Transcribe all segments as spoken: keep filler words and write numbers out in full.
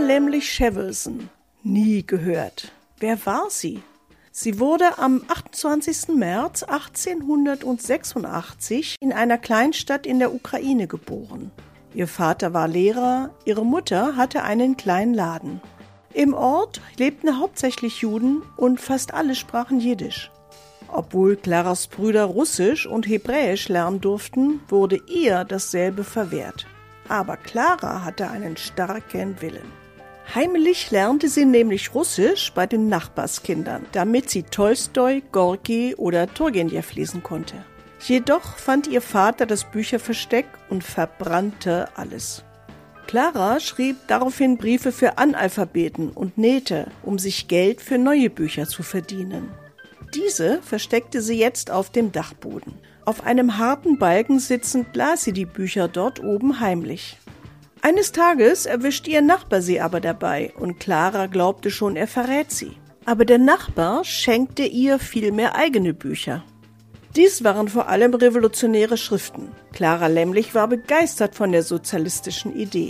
Laemmlich-Chevelson. Nie gehört. Wer war sie? Sie wurde am achtundzwanzigsten März achtzehnhundertsechsundachtzig in einer Kleinstadt in der Ukraine geboren. Ihr Vater war Lehrer, ihre Mutter hatte einen kleinen Laden. Im Ort lebten hauptsächlich Juden und fast alle sprachen Jiddisch. Obwohl Claras Brüder Russisch und Hebräisch lernen durften, wurde ihr dasselbe verwehrt. Aber Clara hatte einen starken Willen. Heimlich lernte sie nämlich Russisch bei den Nachbarskindern, damit sie Tolstoi, Gorki oder Turgenjew lesen konnte. Jedoch fand ihr Vater das Bücherversteck und verbrannte alles. Clara schrieb daraufhin Briefe für Analphabeten und nähte, um sich Geld für neue Bücher zu verdienen. Diese versteckte sie jetzt auf dem Dachboden. Auf einem harten Balken sitzend las sie die Bücher dort oben heimlich. Eines Tages erwischt ihr Nachbar sie aber dabei und Clara glaubte schon, er verrät sie. Aber der Nachbar schenkte ihr viel mehr eigene Bücher. Dies waren vor allem revolutionäre Schriften. Clara Laemmlich war begeistert von der sozialistischen Idee.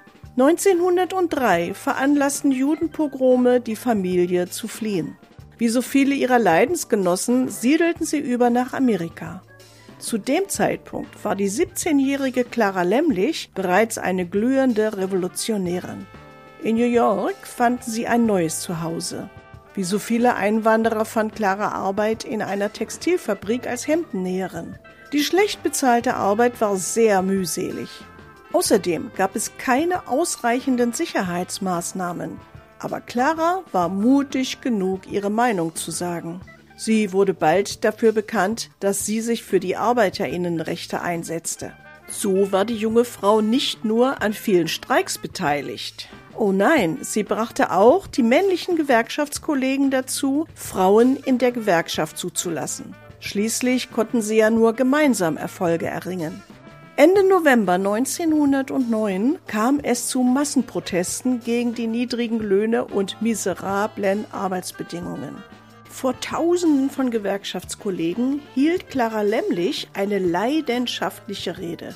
neunzehnhundertdrei veranlassten Judenpogrome die Familie zu fliehen. Wie so viele ihrer Leidensgenossen siedelten sie über nach Amerika. Zu dem Zeitpunkt war die siebzehnjährige Clara Laemmlich bereits eine glühende Revolutionärin. In New York fanden sie ein neues Zuhause. Wie so viele Einwanderer fand Clara Arbeit in einer Textilfabrik als Hemdennäherin. Die schlecht bezahlte Arbeit war sehr mühselig. Außerdem gab es keine ausreichenden Sicherheitsmaßnahmen. Aber Clara war mutig genug, ihre Meinung zu sagen. Sie wurde bald dafür bekannt, dass sie sich für die ArbeiterInnenrechte einsetzte. So war die junge Frau nicht nur an vielen Streiks beteiligt. Oh nein, sie brachte auch die männlichen Gewerkschaftskollegen dazu, Frauen in der Gewerkschaft zuzulassen. Schließlich konnten sie ja nur gemeinsam Erfolge erringen. Ende November neunzehnhundertneun kam es zu Massenprotesten gegen die niedrigen Löhne und miserablen Arbeitsbedingungen. Vor Tausenden von Gewerkschaftskollegen hielt Clara Laemmlich eine leidenschaftliche Rede.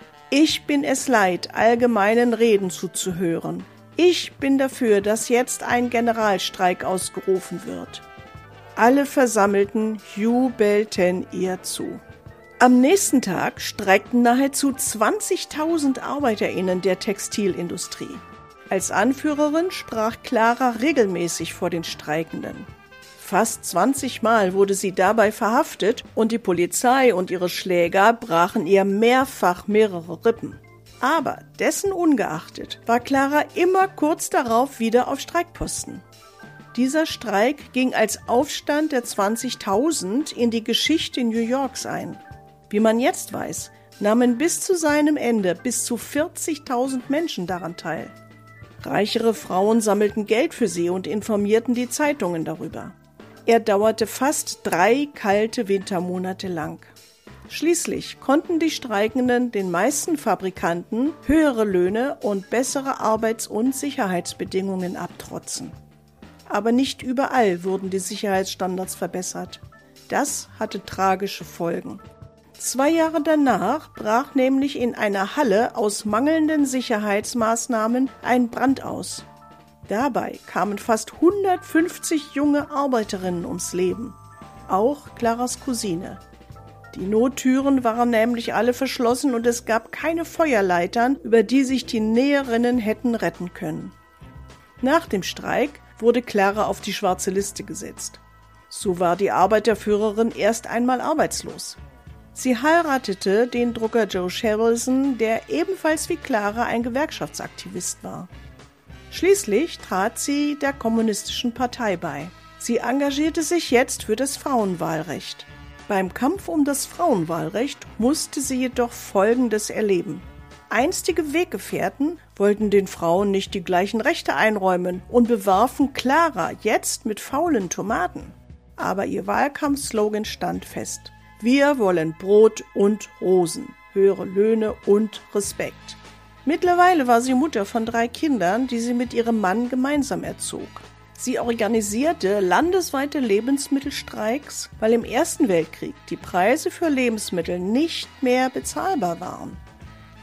Ich bin es leid, allgemeinen Reden zuzuhören. Ich bin dafür, dass jetzt ein Generalstreik ausgerufen wird. Alle Versammelten jubelten ihr zu. Am nächsten Tag streikten nahezu zwanzigtausend ArbeiterInnen der Textilindustrie. Als Anführerin sprach Clara regelmäßig vor den Streikenden. Fast zwanzig Mal wurde sie dabei verhaftet und die Polizei und ihre Schläger brachen ihr mehrfach mehrere Rippen. Aber dessen ungeachtet war Clara immer kurz darauf wieder auf Streikposten. Dieser Streik ging als Aufstand der zwanzigtausend in die Geschichte New Yorks ein. Wie man jetzt weiß, nahmen bis zu seinem Ende bis zu vierzigtausend Menschen daran teil. Reichere Frauen sammelten Geld für sie und informierten die Zeitungen darüber. Er dauerte fast drei kalte Wintermonate lang. Schließlich konnten die Streikenden den meisten Fabrikanten höhere Löhne und bessere Arbeits- und Sicherheitsbedingungen abtrotzen. Aber nicht überall wurden die Sicherheitsstandards verbessert. Das hatte tragische Folgen. Zwei Jahre danach brach nämlich in einer Halle aus mangelnden Sicherheitsmaßnahmen ein Brand aus. Dabei kamen fast hundertfünfzig junge Arbeiterinnen ums Leben, auch Claras Cousine. Die Nottüren waren nämlich alle verschlossen und es gab keine Feuerleitern, über die sich die Näherinnen hätten retten können. Nach dem Streik wurde Clara auf die schwarze Liste gesetzt. So war die Arbeiterführerin erst einmal arbeitslos. Sie heiratete den Drucker Joe Chevelson, der ebenfalls wie Clara ein Gewerkschaftsaktivist war. Schließlich trat sie der Kommunistischen Partei bei. Sie engagierte sich jetzt für das Frauenwahlrecht. Beim Kampf um das Frauenwahlrecht musste sie jedoch Folgendes erleben. Einstige Weggefährten wollten den Frauen nicht die gleichen Rechte einräumen und bewarfen Clara jetzt mit faulen Tomaten. Aber ihr Wahlkampfslogan stand fest. Wir wollen Brot und Rosen, höhere Löhne und Respekt. Mittlerweile war sie Mutter von drei Kindern, die sie mit ihrem Mann gemeinsam erzog. Sie organisierte landesweite Lebensmittelstreiks, weil im Ersten Weltkrieg die Preise für Lebensmittel nicht mehr bezahlbar waren.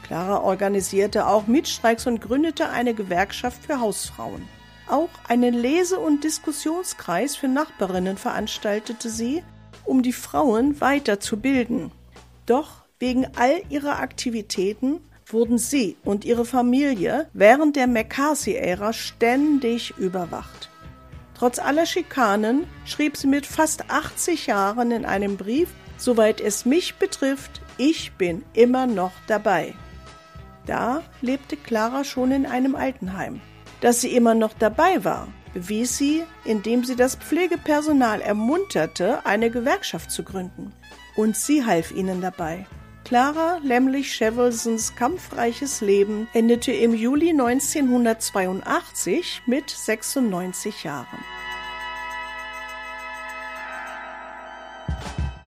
Clara organisierte auch Mietstreiks und gründete eine Gewerkschaft für Hausfrauen. Auch einen Lese- und Diskussionskreis für Nachbarinnen veranstaltete sie, um die Frauen weiterzubilden. Doch wegen all ihrer Aktivitäten wurden sie und ihre Familie während der McCarthy-Ära ständig überwacht. Trotz aller Schikanen schrieb sie mit fast achtzig Jahren in einem Brief: Soweit es mich betrifft, ich bin immer noch dabei. Da lebte Clara schon in einem Altenheim. Dass sie immer noch dabei war, bewies sie, indem sie das Pflegepersonal ermunterte, eine Gewerkschaft zu gründen. Und sie half ihnen dabei. Clara Lemlich-Chevelsons kampfreiches Leben endete im Juli neunzehnhundertzweiundachtzig mit sechsundneunzig Jahren.